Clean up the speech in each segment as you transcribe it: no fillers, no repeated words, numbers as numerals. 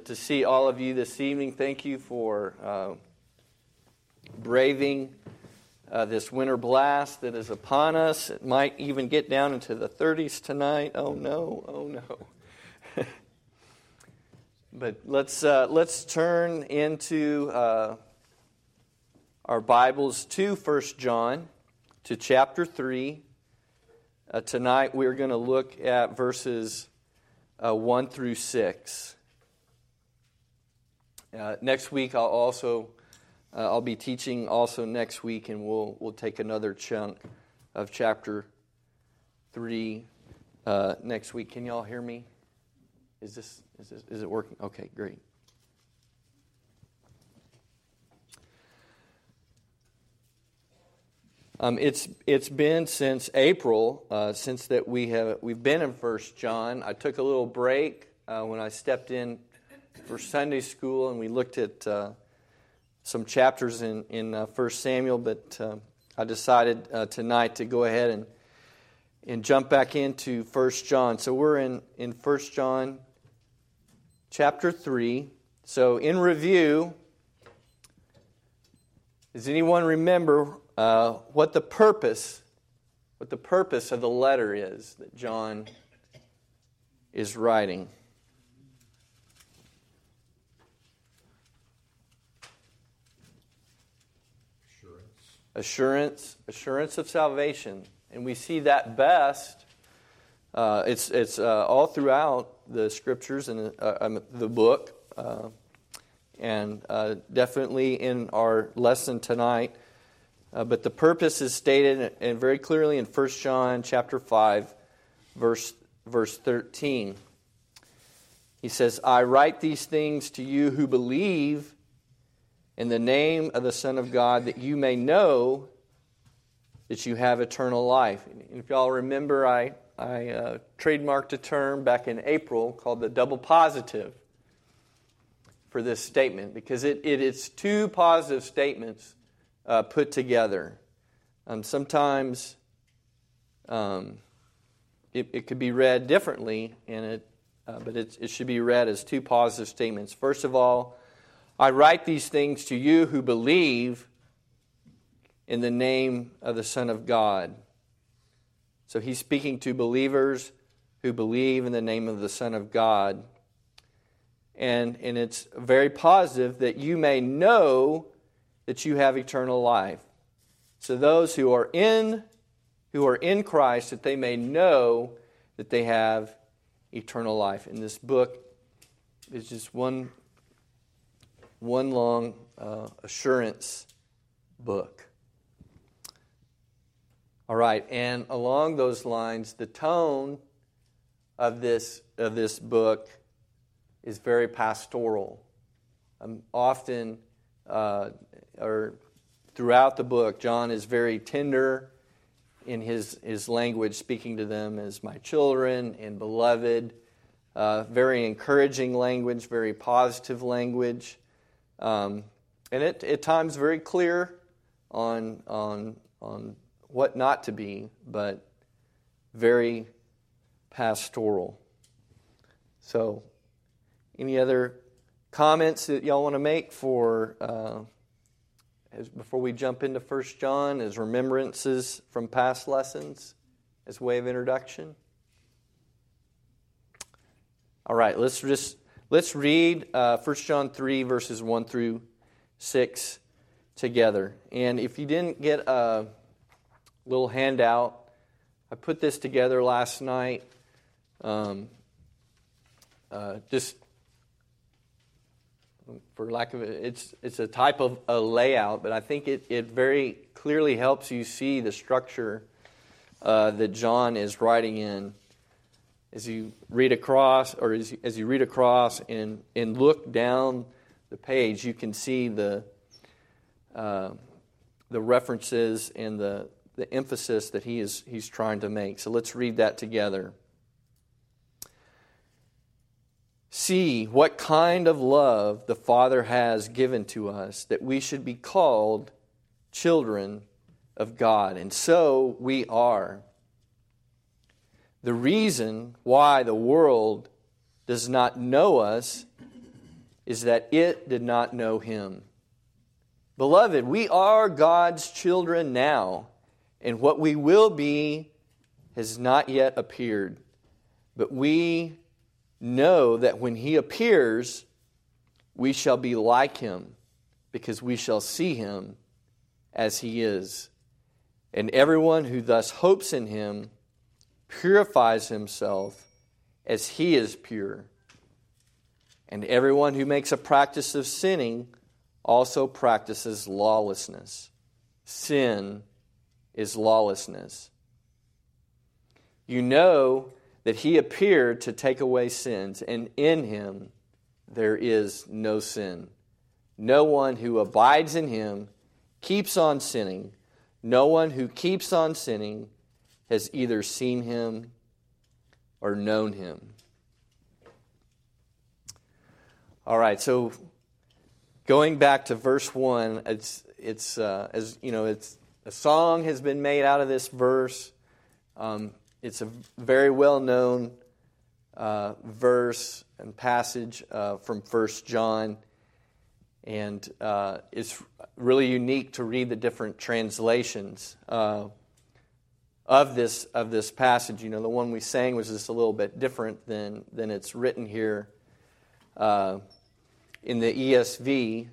to see all of you this evening. Thank you for braving this winter blast that is upon us. It might even get down into the 30s tonight. Oh no. But let's turn into our Bibles to 1 John, to chapter 3. Tonight we're going to look at verses 1 through 6. Next week I'll be teaching also next week, and we'll take another chunk of chapter 3 next week. Can y'all hear me? Is it working? Okay, great. It's been since April since that we've been in 1 John. I took a little break when I stepped in for Sunday school, and we looked at some chapters in 1 Samuel, but I decided tonight to go ahead and jump back into 1 John. So we're in 1 John chapter 3. So in review, does anyone remember what the purpose of the letter is that John is writing? Assurance of salvation, and we see that best. It's all throughout the scriptures and the book, and definitely in our lesson tonight. But the purpose is stated and very clearly in 1 John chapter 5, verse 13. He says, "I write these things to you who believe in the name of the Son of God, that you may know that you have eternal life." And if y'all remember, I trademarked a term back in April called the double positive for this statement, because it is two positive statements put together. Sometimes it could be read differently, but it should be read as two positive statements. First of all, I write these things to you who believe in the name of the Son of God. So he's speaking to believers who believe in the name of the Son of God. And it's very positive that you may know that you have eternal life. So those who are in Christ, that they may know that they have eternal life. And this book is just one long assurance book. All right, and along those lines, the tone of this book is very pastoral. Often, or throughout the book, John is very tender in his language, speaking to them as my children and beloved. Very encouraging language, very positive language. And at times very clear on what not to be, but very pastoral. So, any other comments that y'all want to make before we jump into 1 John as remembrances from past lessons as way of introduction? All right, let's read 1 John 3, verses 1 through 6 together. And if you didn't get a little handout, I put this together last night. Just for lack of it, it's a type of a layout, but I think it very clearly helps you see the structure that John is writing in. As you read across, or as you read across and look down the page, you can see the references and the emphasis that he's trying to make. So let's read that together. "See what kind of love the Father has given to us, that we should be called children of God, and so we are. The reason why the world does not know us is that it did not know him. Beloved, we are God's children now, and what we will be has not yet appeared. But we know that when he appears, we shall be like him, because we shall see him as he is. And everyone who thus hopes in him purifies himself as he is pure. And everyone who makes a practice of sinning also practices lawlessness. Sin is lawlessness. You know that he appeared to take away sins, and in him there is no sin. No one who abides in him keeps on sinning. No one who keeps on sinning has either seen him or known him. All right, so going back to verse 1, it's as you know, it's a song has been made out of this verse. It's a very well-known verse and passage from 1 John, and it's really unique to read the different translations of this passage. You know, the one we sang was just a little bit different than it's written here in the ESV.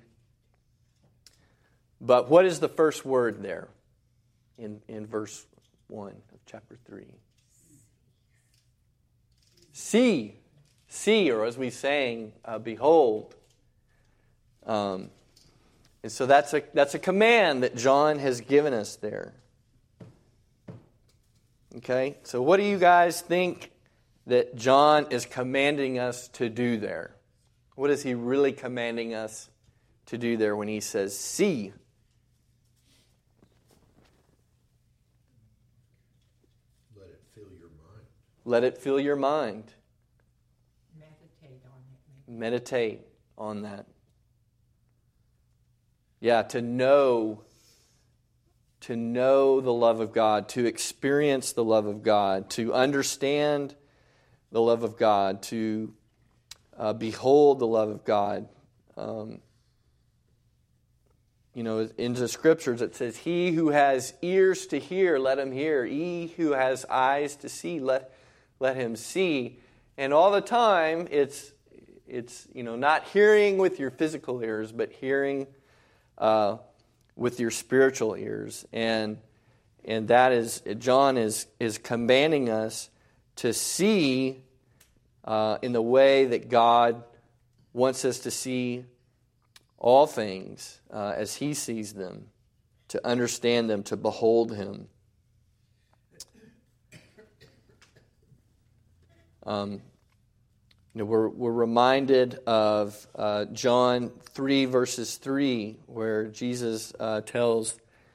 But what is the first word there in verse 1 of chapter 3? See, or as we sang, behold. And so that's a command that John has given us there. Okay, so what do you guys think that John is commanding us to do there? What is he really commanding us to do there when he says, see? Let it fill your mind. Let it fill your mind. Meditate on it. Meditate on that. Yeah, to know the love of God, to experience the love of God, to understand the love of God, to behold the love of God. You know, in the Scriptures it says, he who has ears to hear, let him hear. He who has eyes to see, let him see. And all the time, it's you know, not hearing with your physical ears, but hearing with your spiritual ears. And that is, John is commanding us to see in the way that God wants us to see all things as he sees them, to understand them, to behold him. You know, we're reminded of John 3, verses 3, where Jesus tells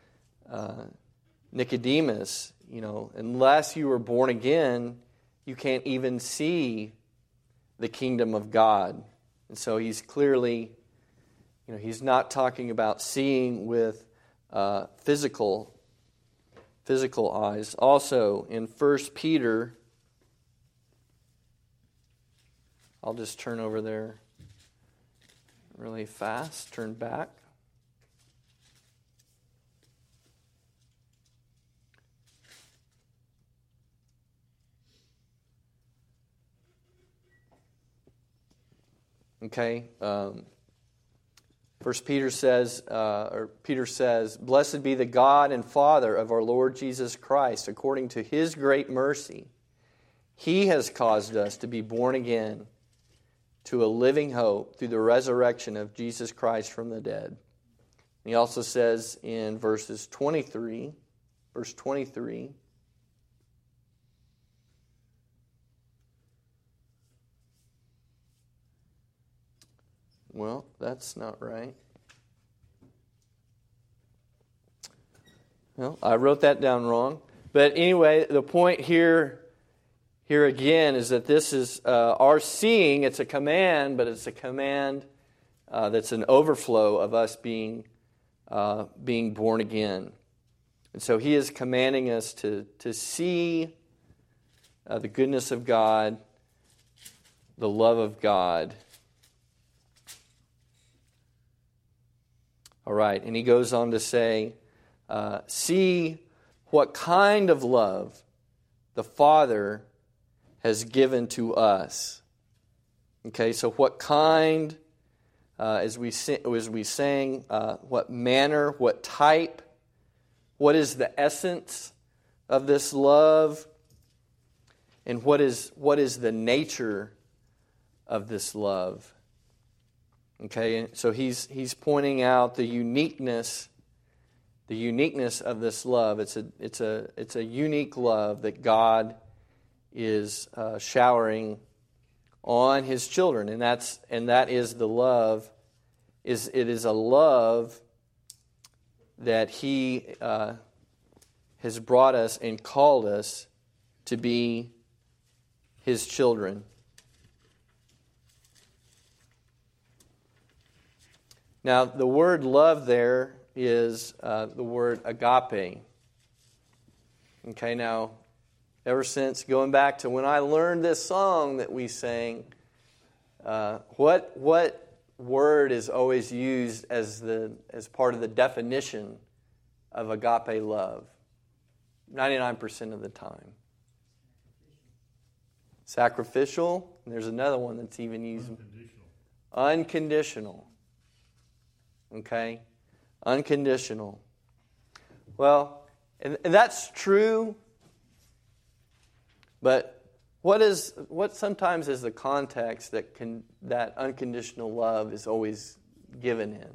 Nicodemus, you know, unless you are born again, you can't even see the kingdom of God. And so he's clearly, you know, he's not talking about seeing with physical eyes. Also, in 1 Peter, I'll just turn over there really fast, turn back. Okay. First Peter says, "Blessed be the God and Father of our Lord Jesus Christ, according to his great mercy. He has caused us to be born again to a living hope through the resurrection of Jesus Christ from the dead." And he also says in verse 23, well, that's not right. Well, I wrote that down wrong. But anyway, the point here again is that this is our seeing. It's a command, but it's a command that's an overflow of us being born again. And so he is commanding us to see the goodness of God, the love of God. All right, and he goes on to say, see what kind of love the Father has given to us. Okay, so what kind, as we sang, what manner, what type, what is the essence of this love, and what is the nature of this love. Okay, so he's pointing out the uniqueness of this love. It's a unique love that God is showering on His children, and that is the love. It is a love that He has brought us and called us to be His children. Now, the word love there is the word agape. Okay, now, ever since going back to when I learned this song that we sang, what word is always used as part of the definition of agape love? 99% of the time. Sacrificial. And there's another one that's even used. Unconditional. Okay? Unconditional. Well, and that's true, but what sometimes is the context that unconditional love is always given in?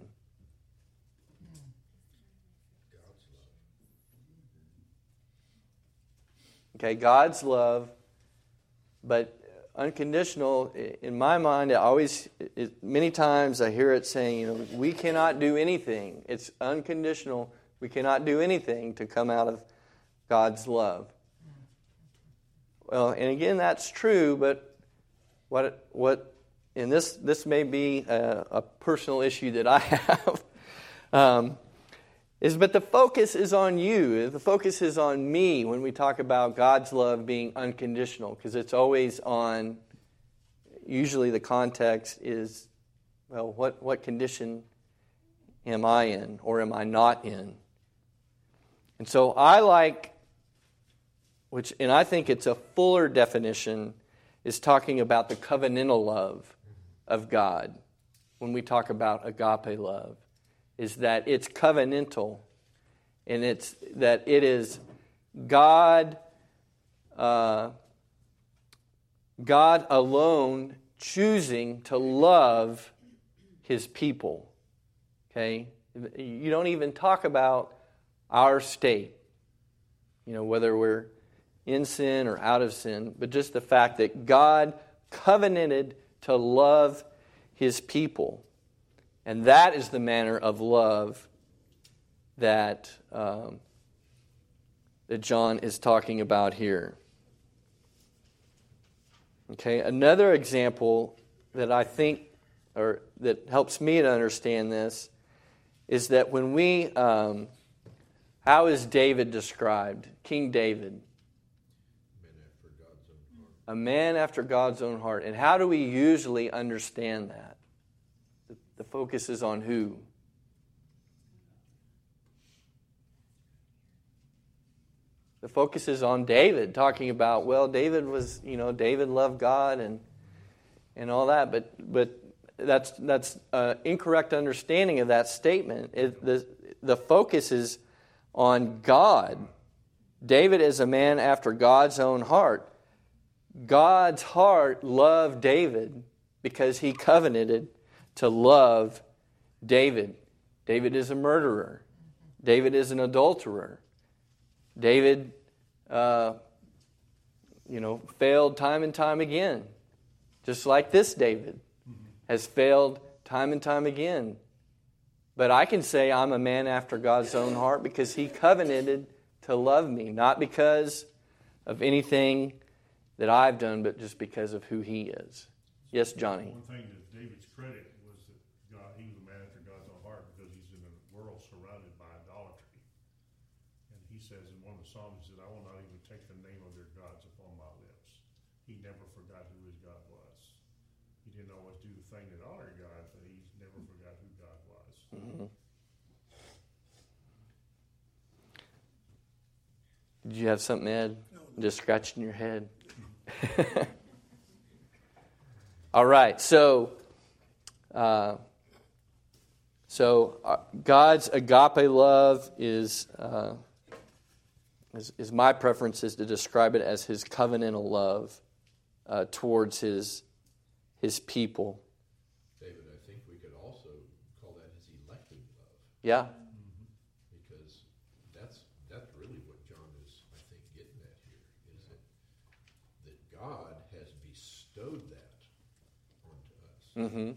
Okay, God's love, but unconditional, in my mind, many times I hear it saying, we cannot do anything. It's unconditional. We cannot do anything to come out of God's love. Well, and again, that's true, but and this may be a personal issue that I have, but the focus is on you. The focus is on me when we talk about God's love being unconditional, because it's always on, usually the context is, well, what condition am I in or am I not in? And so and I think it's a fuller definition, is talking about the covenantal love of God. When we talk about agape love, is that it's covenantal, and it's that it is God alone choosing to love His people. Okay? You don't even talk about our state, whether we're in sin or out of sin, but just the fact that God covenanted to love His people. And that is the manner of love that John is talking about here. Okay, another example that I think, or that helps me to understand this, is that when how is David described? King David. A man after God's own heart. And how do we usually understand that? The focus is on who? The focus is on David, talking about, well, David loved God and all that, but that's an incorrect understanding of that statement. The focus is on God. David is a man after God's own heart. God's heart loved David because He covenanted to love David. David is a murderer. David is an adulterer. David, failed time and time again. Just like this David has failed time and time again. But I can say I'm a man after God's own heart because He covenanted to love me, not because of anything that I've done, but just because of who He is. Yes, Johnny? One thing to David's credit was that he was a man after God's own heart because he's in a world surrounded by idolatry. And he says in one of the Psalms, he said, I will not even take the name of their gods upon my lips. He never forgot who his God was. He didn't always do the thing that honored God, but he never forgot who God was. Mm-hmm. you have something, Ed? Just scratching your head. All right, so God's agape love is my preference is to describe it as His covenantal love towards His people. David, I think we could also call that His elective love. Yeah. Because that's really what John is, I think, getting at here, is that God has bestowed that onto us. Mm-hmm.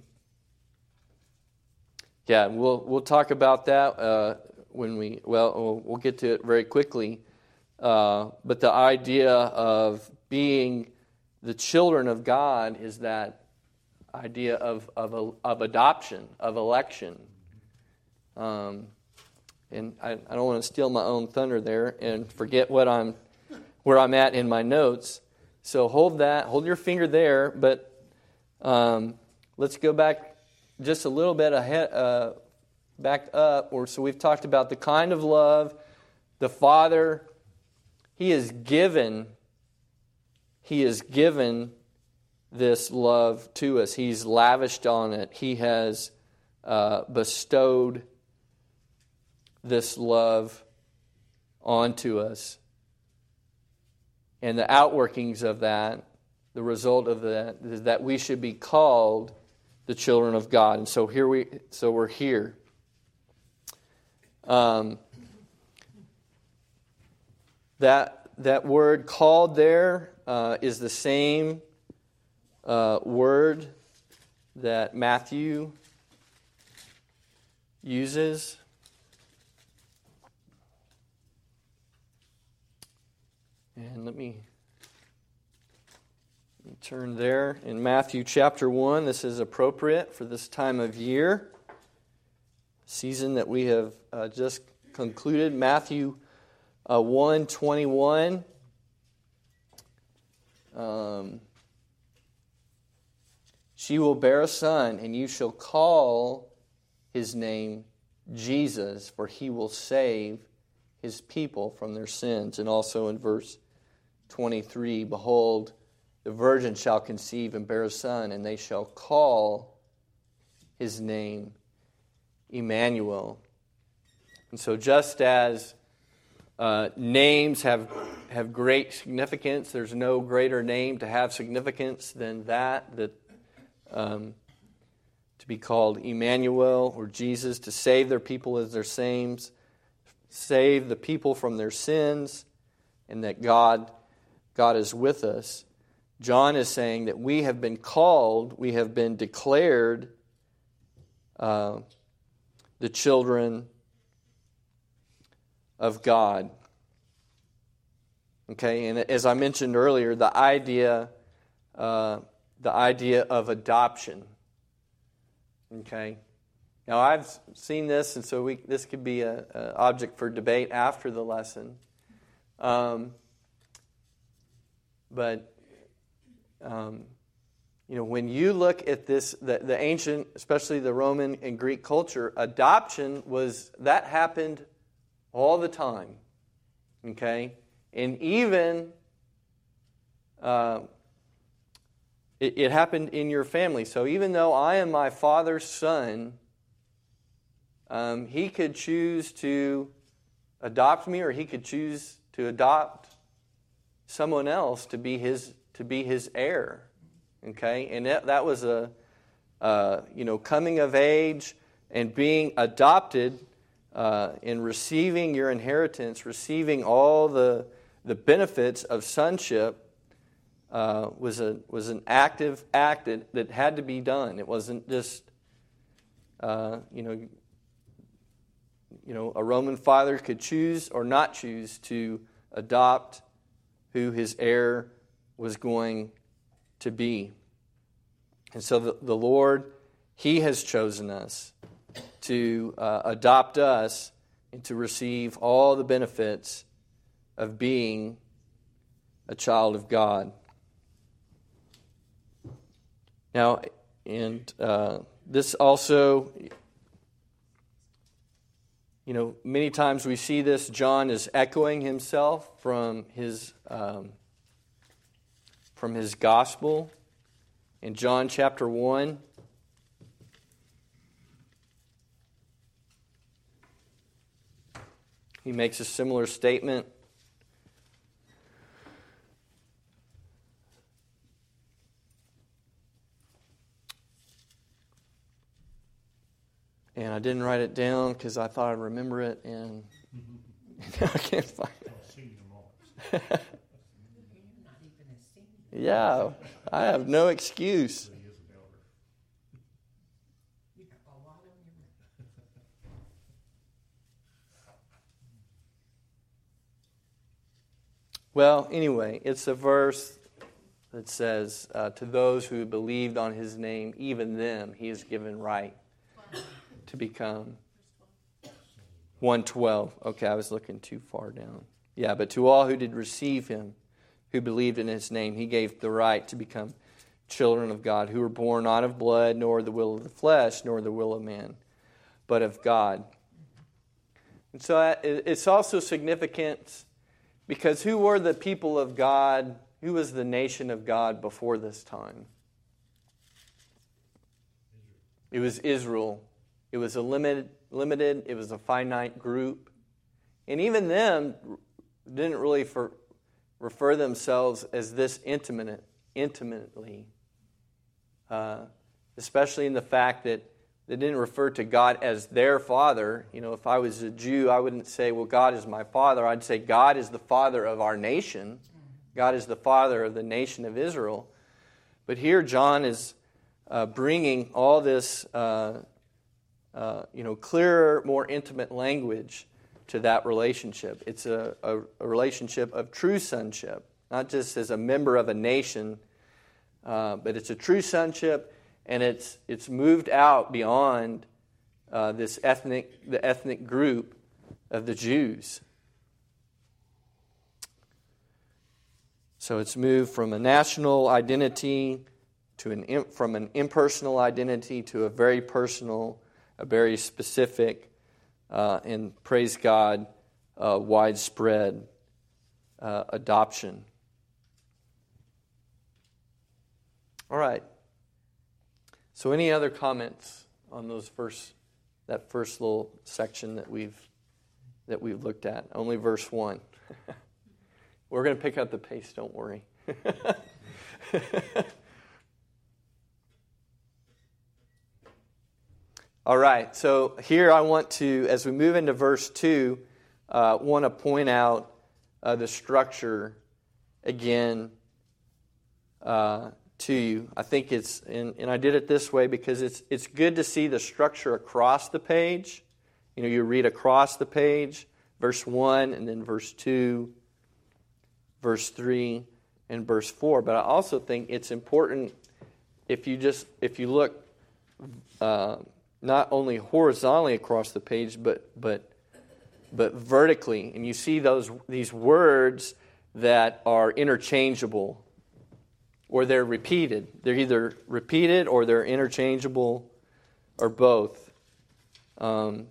Yeah, we'll talk about that when we'll get to it very quickly. But the idea of being the children of God is that idea of adoption, of election. And I don't want to steal my own thunder there and forget where I'm at in my notes. So hold your finger there. But let's go back just a little bit ahead, back up. So we've talked about the kind of love the Father, He has given this love to us. He's lavished on it. He has bestowed this love onto us. And the outworkings of that, the result of that, is that we should be called the children of God. And so we're here. That word called there is the same word that Matthew uses. And let me turn there in Matthew chapter 1. This is appropriate for this time of year, season that we have just concluded. Matthew 1:21. She will bear a son, and you shall call his name Jesus, for he will save his people from their sins. And also in verse 23, behold, the virgin shall conceive and bear a son, and they shall call his name Emmanuel. And so just as names have great significance, there's no greater name to have significance than that to be called Emmanuel or Jesus, to save their people as their saints, save the people from their sins, and that God is with us. John is saying that we have been called, we have been declared the children of God. Okay, and as I mentioned earlier, the idea of adoption. Okay, now I've seen this, and so this could be an object for debate after the lesson. When you look at this, the ancient, especially the Roman and Greek culture, adoption that happened all the time. Okay, and even it happened in your family. So even though I am my father's son, he could choose to adopt me, or he could choose to adopt someone else to be his heir. Okay, and that was a coming of age and being adopted and receiving your inheritance, receiving all the benefits of sonship. Was an active act that had to be done. It wasn't just a Roman father could choose or not choose to adopt who his heir was going to be. And so the Lord, He has chosen us to adopt us and to receive all the benefits of being a child of God. Now, and this also, Many times we see this. John is echoing himself from his gospel. In John chapter 1, he makes a similar statement. And I didn't write it down because I thought I'd remember it, and I can't find it. You're not even a senior. Yeah, I have no excuse. You have a lot on your mind. Well, anyway, it's a verse that says, to those who believed on his name, even them he has given right to become 112. Okay, I was looking too far down. Yeah, but to all who did receive him, who believed in his name, he gave the right to become children of God, who were born not of blood, nor the will of the flesh, nor the will of man, but of God. And so it's also significant because who were the people of God? Who was the nation of God before this time? It was Israel. It was a limited, it was a finite group. And even them didn't really refer themselves as this intimately. Especially in the fact that they didn't refer to God as their father. If I was a Jew, I wouldn't say, well, God is my father. I'd say God is the father of our nation. God is the father of the nation of Israel. But here John is bringing all this clearer, more intimate language to that relationship. It's a relationship of true sonship, not just as a member of a nation, but it's a true sonship, and it's moved out beyond the ethnic group of the Jews. So it's moved from a national identity from an impersonal identity to a very personal, a very specific, and praise God, widespread adoption. All right. So, any other comments on that first little section that we've looked at? Only verse 1. We're going to pick up the pace. Don't worry. All right, so here I want to, as we move into verse 2, want to point out the structure again to you. I think it's, and I did it this way because it's good to see the structure across the page. You read across the page, verse 1, and then verse 2, verse 3, and verse 4. But I also think it's important if you look not only horizontally across the page, but vertically, and you see these words that are interchangeable, or they're repeated. They're either repeated or they're interchangeable, or both. For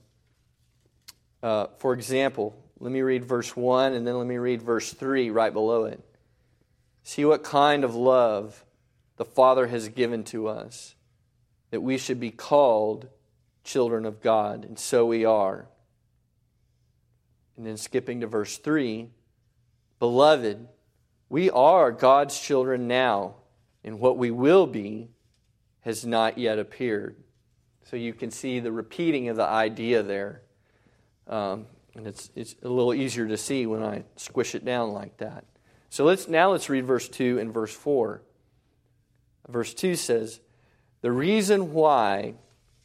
example, let me read verse 1, and then let me read verse 3 right below it. See what kind of love the Father has given to us, that we should be called children of God, and so we are. And then skipping to verse 3, Beloved, we are God's children now, and what we will be has not yet appeared. So you can see the repeating of the idea there. And it's a little easier to see when I squish it down like that. So let's read verse 2 and verse 4. Verse 2 says, the reason why,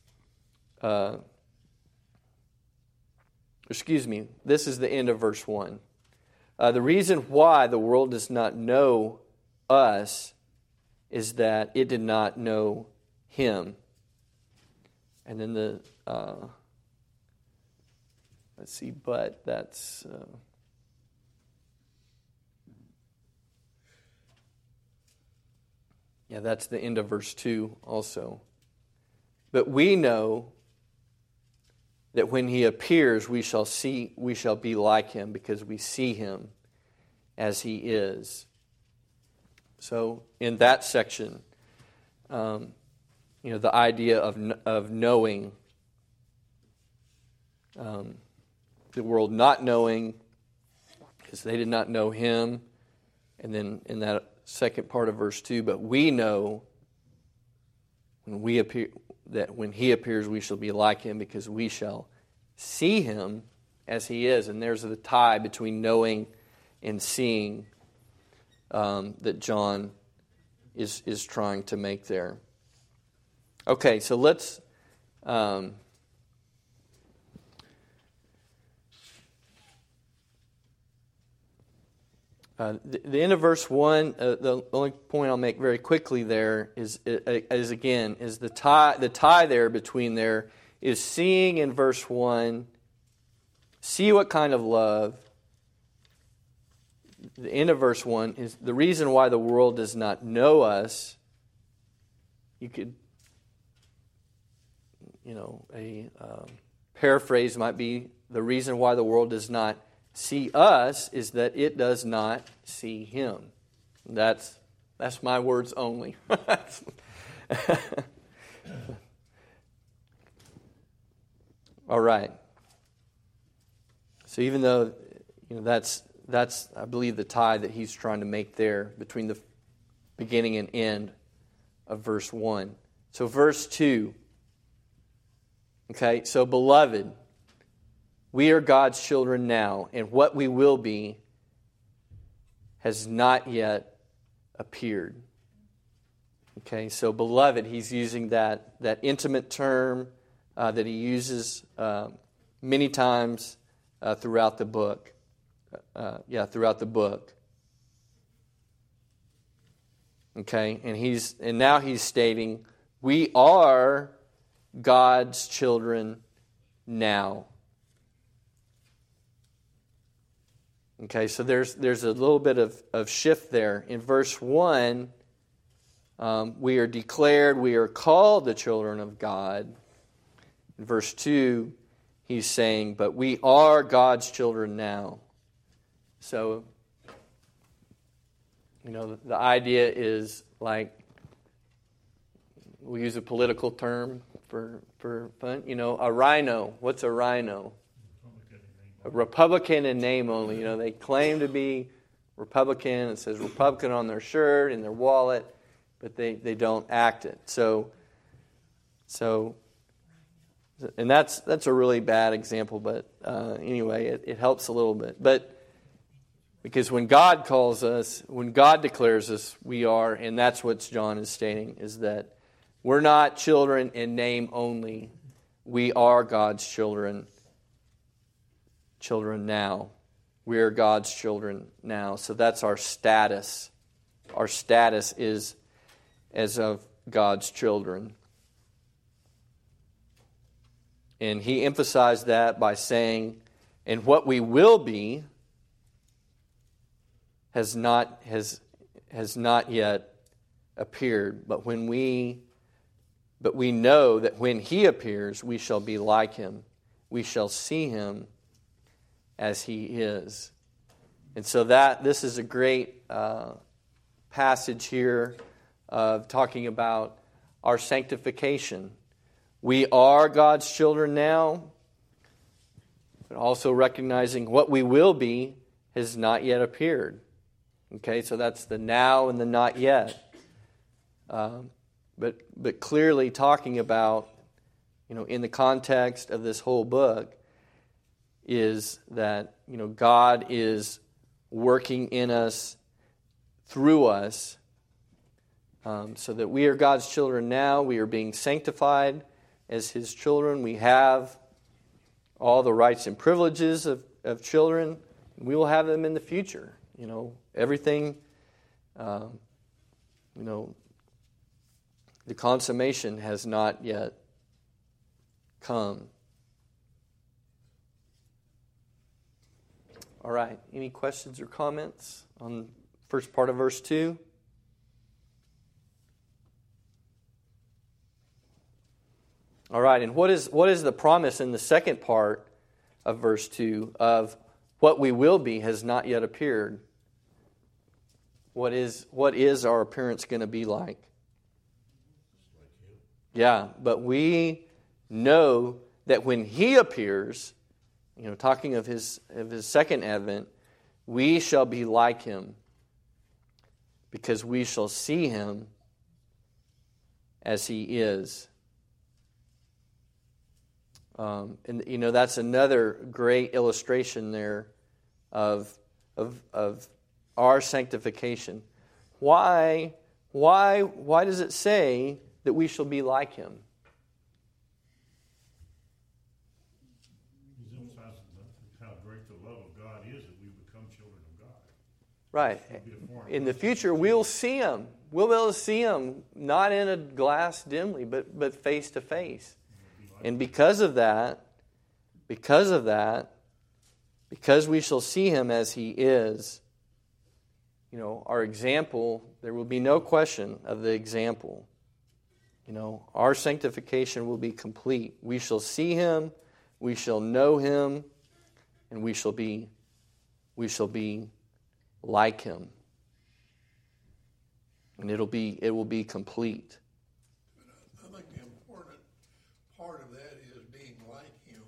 this is the end of verse 1. The reason why the world does not know us is that it did not know Him. And then that's the end of verse 2 also. But we know that when he appears, we shall be like him because we see him as he is. So in that section, the idea of knowing, the world not knowing, because they did not know him, and then in that second part of verse 2, but we know that when he appears, we shall be like him because we shall see him as he is. And there's the tie between knowing and seeing that John is trying to make there. Okay, so let's the end of verse 1, the only point I'll make very quickly there is the tie there between there is seeing in verse 1, see what kind of love. The end of verse 1 is the reason why the world does not know us. You could, a paraphrase might be the reason why the world does not see us is that it does not see him. That's my words only. All right. So even though that's I believe the tie that he's trying to make there between the beginning and end of verse 1. So verse 2. Okay, so beloved, we are God's children now, and what we will be has not yet appeared. Okay, so beloved, he's using that intimate term that he uses many times throughout the book. Throughout the book. Okay, and now he's stating, we are God's children now. Okay, so there's a little bit of shift there. In verse 1, we are declared, we are called the children of God. In verse 2, he's saying, but we are God's children now. So, the idea is like, we'll use a political term for fun. A rhino. What's a rhino? A Republican in name only. They claim to be Republican. It says Republican on their shirt, in their wallet, but they don't act it. So, and that's a really bad example, but anyway, it helps a little bit. But because when God calls us, when God declares us, we are, and that's what John is stating, is that we're not children in name only. We are God's children now. We are God's children now. So that's our status. Our status is as of God's children. And he emphasized that by saying, and what we will be has not yet appeared, but we know that when he appears, we shall be like him. We shall see him as he is. And so this is a great passage here of talking about our sanctification. We are God's children now, but also recognizing what we will be has not yet appeared. Okay, so that's the now and the not yet. But clearly talking about, in the context of this whole book, is that, God is working in us, through us, so that we are God's children now. We are being sanctified as his children. We have all the rights and privileges of children. We will have them in the future. Everything, the consummation has not yet come. All right, any questions or comments on first part of verse 2? All right, and what is the promise in the second part of verse 2 of what we will be has not yet appeared? What is our appearance going to be like? Yeah, but we know that when He appears, talking of His second advent, we shall be like Him, because we shall see Him as He is. And that's another great illustration there of our sanctification. Why does it say that we shall be like Him? He's emphasizing how great the love of God is that we become children of God. Right. In the future, we'll see Him. We'll be able to see Him, not in a glass dimly, but face to face. And because of that, because we shall see Him as He is, our example, there will be no question of the example. Our sanctification will be complete. We shall see Him, we shall know Him, and we shall be like Him. And it will be complete. I think the important part of that is being like Him.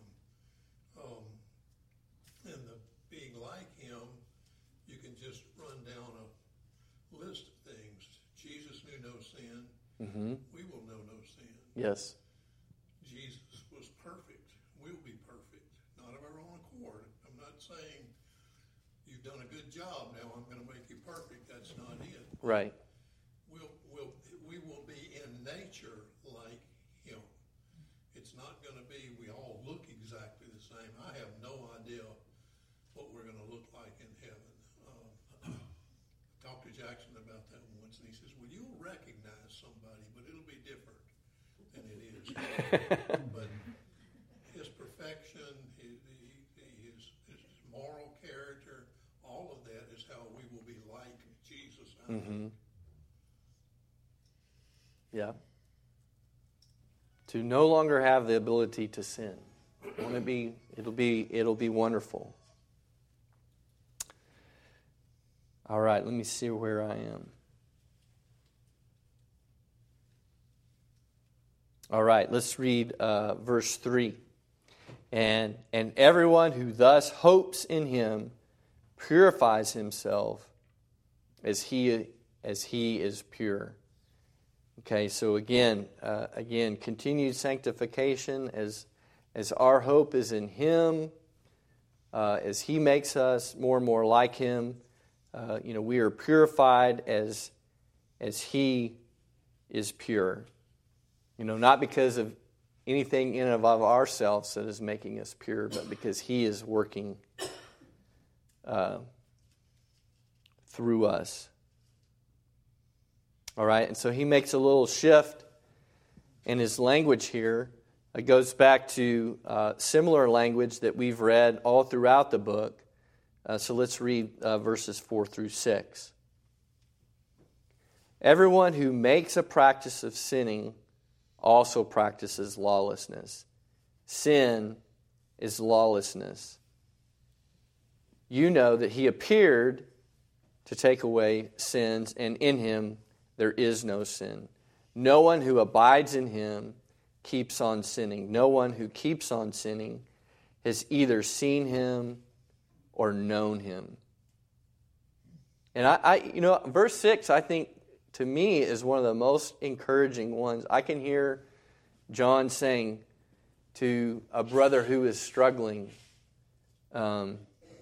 And the being like Him, you can just run down a list of things. Jesus knew no sin. Mm-hmm. We will know no sin. Yes. Jesus was perfect. We'll be perfect. Not of our own accord. I'm not saying you've done a good job now, I'm going to make you perfect. That's not it. Right. We will be in nature like Him. It's not going to be we all look exactly the same. I have no idea what we're going to look like in heaven. I talked to Jackson about that once, and he says, well, you'll recognize somebody, but it'll be different than it is. But His perfection, his moral character, all of that is how we will be like Jesus. Mm-hmm. Yeah. To no longer have the ability to sin. It'll be wonderful. All right, let me see where I am. All right, let's read verse 3. And everyone who thus hopes in Him purifies himself as he is pure. Okay, so again, continued sanctification as our hope is in Him, as He makes us more and more like Him. We are purified as He is pure. Not because of anything in and of ourselves that is making us pure, but because He is working through us. All right, and so he makes a little shift in his language here. It goes back to similar language that we've read all throughout the book. So let's read verses 4 through 6. Everyone who makes a practice of sinning also practices lawlessness. Sin is lawlessness. You know that He appeared to take away sins, and in Him there is no sin. No one who abides in Him keeps on sinning. No one who keeps on sinning has either seen Him or known Him. And verse 6, I think, to me, is one of the most encouraging ones. I can hear John saying to a brother who is struggling, no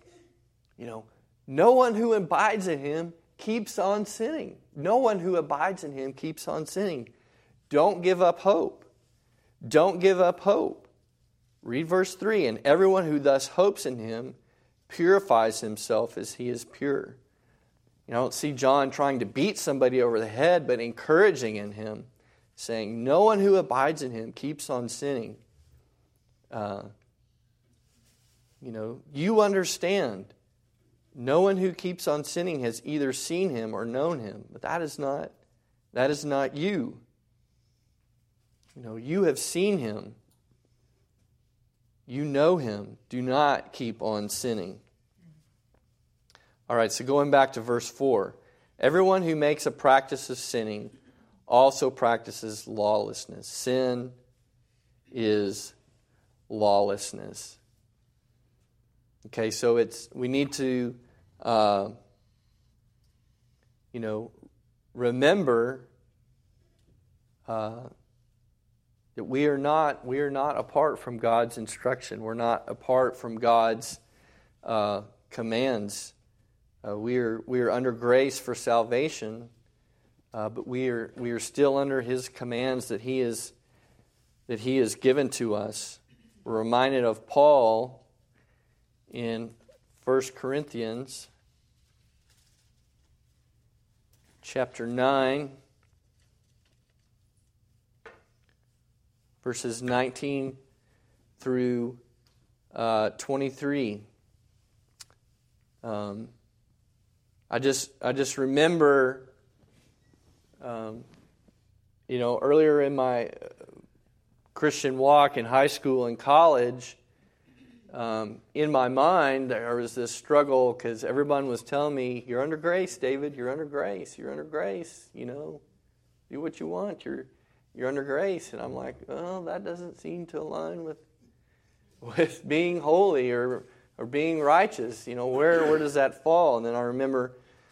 one who abides in Him keeps on sinning. No one who abides in Him keeps on sinning. Don't give up hope. Don't give up hope. Read verse 3. And everyone who thus hopes in Him purifies himself as He is pure. I don't see John trying to beat somebody over the head, but encouraging in him, saying, no one who abides in Him keeps on sinning. You understand. No one who keeps on sinning has either seen Him or known Him. But that is not you. You have seen him. You know him. Do not keep on sinning. All right, so going back to verse 4. Everyone who makes a practice of sinning also practices lawlessness. Sin is lawlessness. Okay, so we need to, remember that we are not apart from God's instruction. We're not apart from God's commands. We are under grace for salvation, but we are still under His commands that He has given to us. We're reminded of Paul in 1 Corinthians chapter 9, verses 19 through 23. I just remember, earlier in my Christian walk in high school and college, in my mind there was this struggle because everyone was telling me, "You're under grace, David. You're under grace. You're under grace. Do what you want. You're under grace." And I'm like, "Oh, that doesn't seem to align with being holy or being righteous. Where does that fall?" And then I remember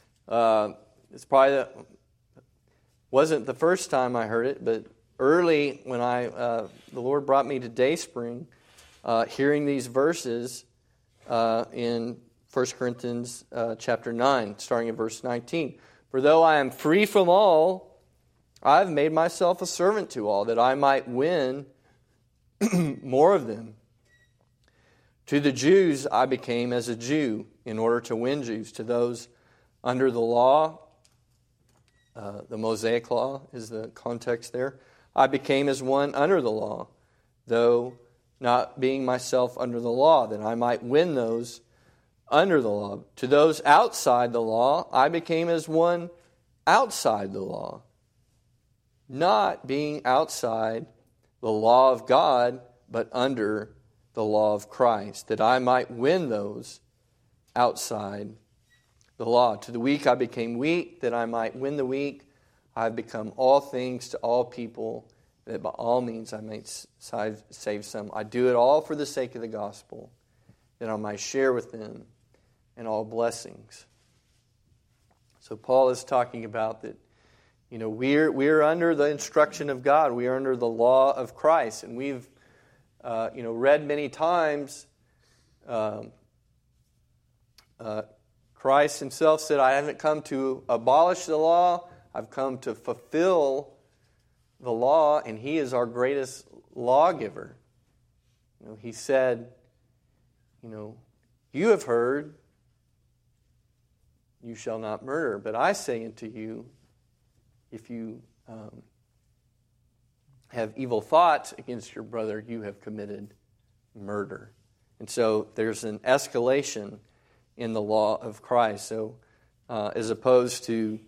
wasn't the first time I heard it, but early when the Lord brought me to Dayspring, hearing these verses in 1 Corinthians chapter 9, starting in verse 19. "For though I am free from all, I have made myself a servant to all, that I might win more of them. To the Jews I became as a Jew, in order to win Jews. To those under the law," the Mosaic law is the context there, "I became as one under the law, though not being myself under the law, that I might win those under the law. To those outside the law, I became as one outside the law, not being outside the law of God, but under the law of Christ, that I might win those outside the law. To the weak I became weak, that I might win the weak. I have become all things to all people, that by all means I may save some. I do it all for the sake of the gospel, that I might share with them in all blessings." So Paul is talking about that, we're under the instruction of God. We are under the law of Christ, and we've read many times. Christ Himself said, "I haven't come to abolish the law. I've come to fulfill the law," and He is our greatest lawgiver. He said, "You have heard, you shall not murder. But I say unto you, if you have evil thoughts against your brother, you have committed murder." And so there's an escalation in the law of Christ. So as opposed to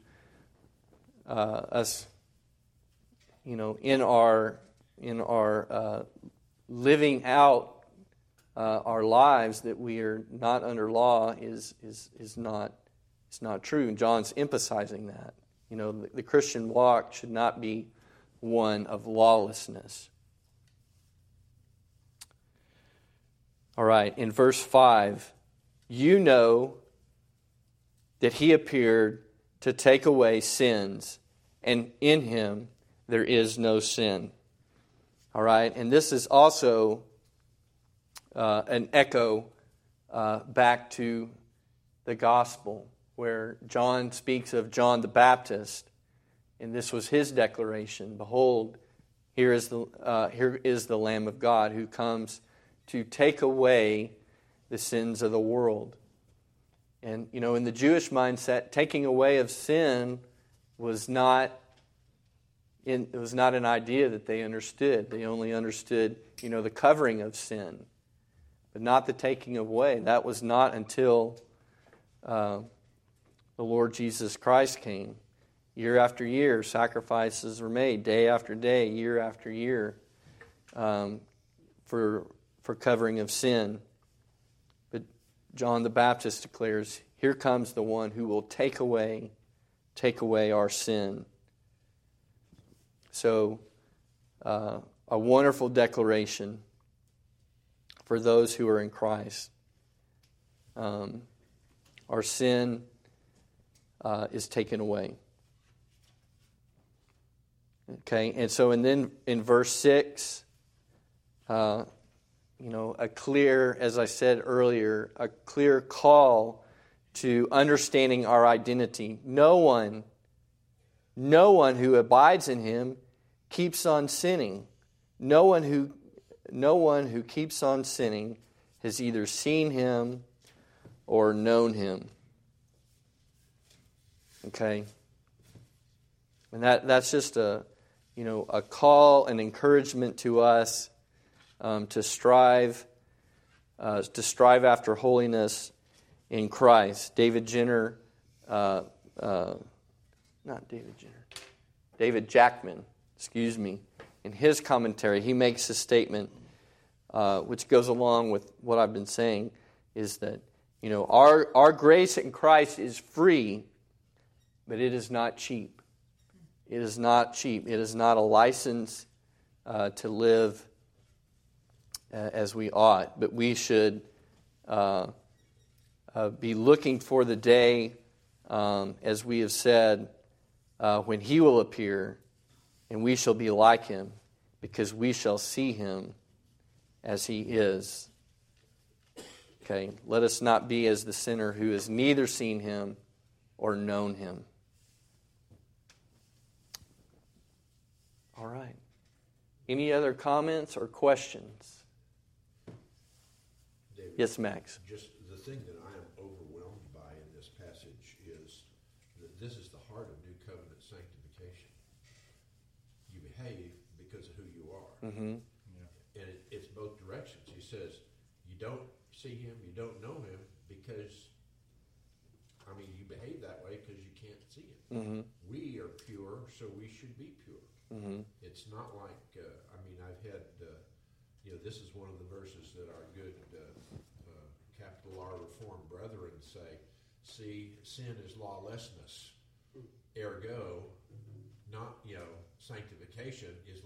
us, in our living out our lives, that we are not under law is not true. And John's emphasizing that. The Christian walk should not be one of lawlessness. All right, in verse 5, "You know that He appeared to take away sins, and in Him there is no sin." All right, and this is also an echo back to the gospel, where John speaks of John the Baptist, and this was his declaration: "Behold, here is the Lamb of God who comes to take away the sins of the world." And in the Jewish mindset, taking away of sin was not an idea that they understood. They only understood, the covering of sin, but not the taking away. That was not until the Lord Jesus Christ came. Year after year, sacrifices were made, day after day, year after year, for covering of sin. But John the Baptist declares, here comes the one who will take away our sin. So, a wonderful declaration for those who are in Christ. Our sin is taken away. Okay, and so and then in verse 6, a clear, as I said earlier, a clear call to understanding our identity. No one who abides in Him keeps on sinning. No one who keeps on sinning has either seen Him or known Him. Okay, and that's just a call, an encouragement to us to strive after holiness in Christ. David Jackman, in his commentary, he makes a statement which goes along with what I've been saying, is that our grace in Christ is free, but it is not cheap. It is not cheap. It is not a license to live as we ought, but we should be looking for the day, as we have said, when He will appear, and we shall be like Him, because we shall see Him as He is. Okay, let us not be as the sinner who has neither seen Him or known Him. All right. Any other comments or questions? David, Yes, Max. Just the thing that I am overwhelmed by in this passage is that this is the heart of New Covenant sanctification. You behave because of who you are. Mm-hmm. And it's both directions. He says, you don't see Him, you don't know Him, because, you behave that way because you can't see Him. Mm-hmm. We are pure, so we should be pure. Mm-hmm. It's not like, I've had, this is one of the verses that our good capital R Reformed brethren say, see, sin is lawlessness. Ergo, not, sanctification is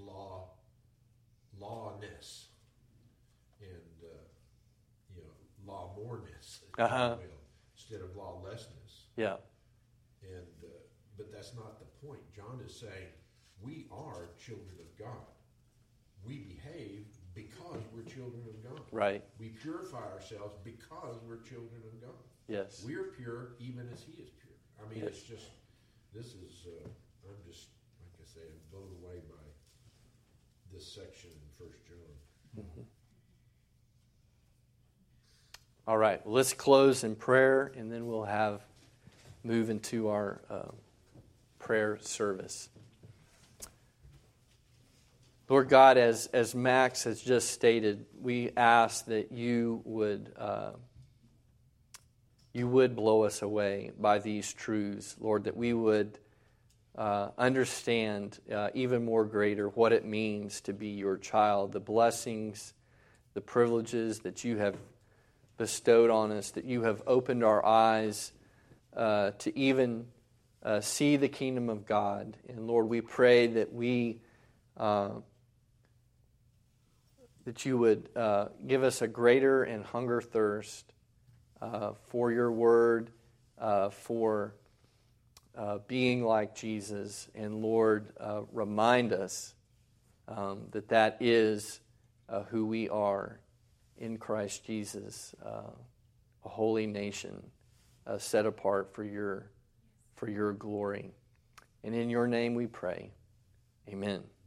lawness. And, lawmoreness, instead of lawlessness. Yeah. And but that's not the point. John is saying we are children of God. We behave because we're children of God. Right. We purify ourselves because we're children of God. Yes. We're pure even as He is pure. Yes. It's just, this is, I'm just, like I say, I'm blown away by this section in 1 John. Mm-hmm. All right, well, let's close in prayer, and then we'll move into our prayer service. Lord God, as Max has just stated, we ask that you would blow us away by these truths, Lord, that we would understand even more greater what it means to be your child, the blessings, the privileges that you have bestowed on us, that you have opened our eyes to even see the kingdom of God. And Lord, we pray that that you would give us a greater and hunger thirst for your word, for being like Jesus. And Lord, remind us that is who we are in Christ Jesus, a holy nation set apart for your glory. And in your name we pray. Amen.